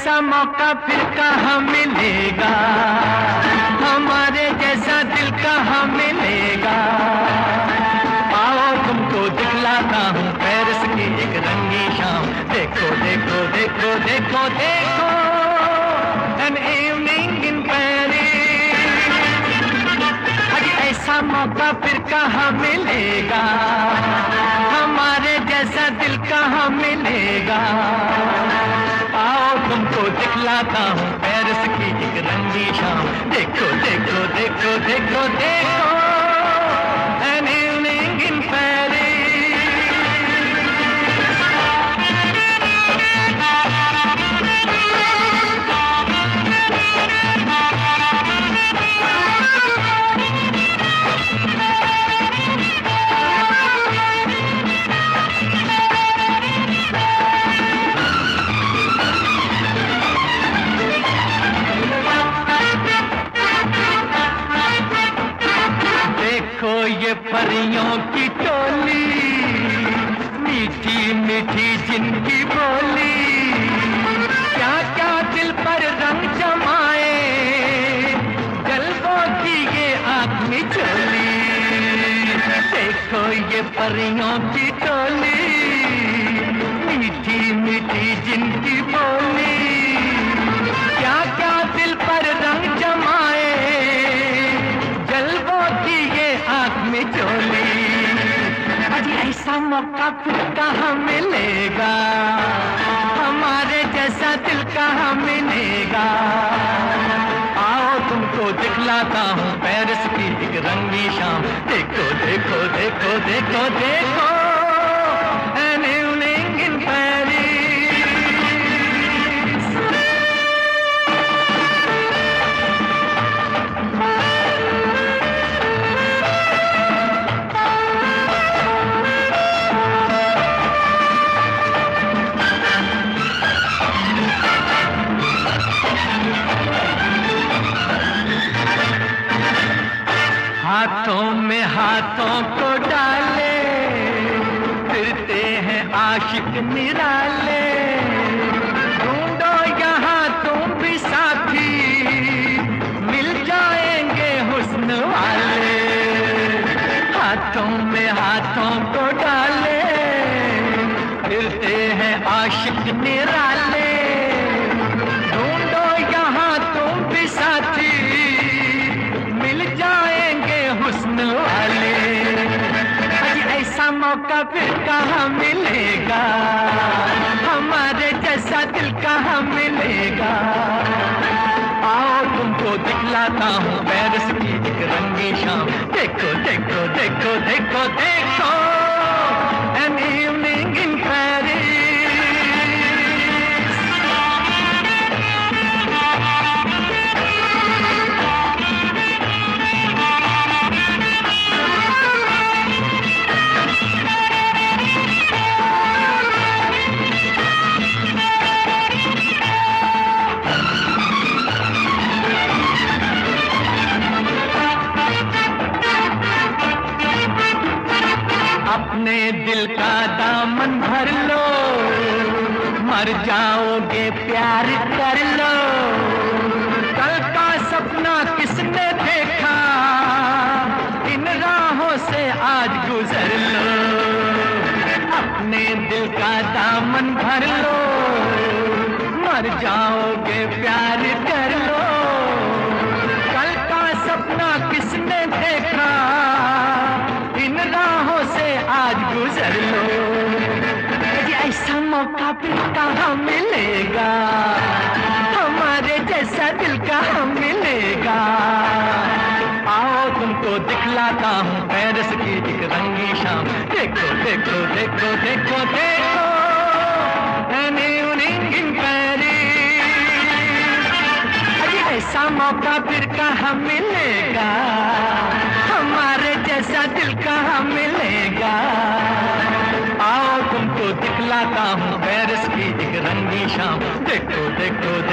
ऐसा मौका फिर कहाँ मिलेगा, हमारे जैसा दिल कहाँ मिलेगा। आओ तुमको दिखलाता हूँ पेरिस की एक रंगी शाम। देखो देखो देखो देखो देखो an evening in Paris। अरे ऐसा मौका फिर कहाँ मिलेगा, हमारे जैसा दिल कहाँ मिलेगा। आओ तुमको दिखलाता हूँ पेरिस की एक रंगी शाम। देखो देखो देखो देखो देखो an evening in Paris। ये परियों की टोली, मीठी मीठी जिनकी बोली, क्या क्या दिल पर रंग जमाए, जलवों की ये आँख मिचोली। देखो ये परियों की टोली, मीठी मीठी जिनकी बोली, क्या क्या दिल पर रंग जमाए, जलवों की ये आँख में चोली। अजी ऐसा मौका फिर कहाँ मिलेगा, हमारे जैसा दिल कहाँ मिलेगा। आओ तुमको दिखलाता हूँ पेरिस की एक रंगी शाम। देखो देखो देखो देखो देखो an evening in Paris। हाथों में हाथों को डाले, फिरते हैं आशिक निराले। ढूंढो यहाँ तुम भी साथी, मिल जाएंगे हुस्न वाले। हाथों में हाथों को डाले, फिरते हैं आशिक निराले। ढूंढो यहाँ तुम भी साथी, मिल जाएंगे हुस्न वाले। ऐसा मौका फिर कहाँ मिलेगा, हमारे जैसा दिल कहाँ मिलेगा। आओ तुमको दिखलाता हूँ पेरिस की एक रंगी शाम। देखो देखो देखो देखो देखो an evening in Paris। अपने दिल का दामन भर लो, मर जाओगे प्यार कर लो। कल का सपना किसने देखा, इन राहों से आज गुजर लो। अपने दिल का दामन भर लो, मर जाओगे प्यार कर लो। कल का सपना किसने देखा, इन राहों से आज गुजर लो। ऐसा मौका फिर कहाँ मिलेगा, हमारे जैसा दिल कहाँ मिलेगा। आओ तुमको दिखलाता हूँ पेरिस की एक रंगी शाम। देखो देखो देखो देखो देखो an evening in Paris। ऐसा मौका फिर कहाँ मिलेगा, हमारे जैसा दिल कहाँ मिलेगा। आओ तुमको दिखलाता हूँ पेरिस की एक रंगी शाम। देखो देखो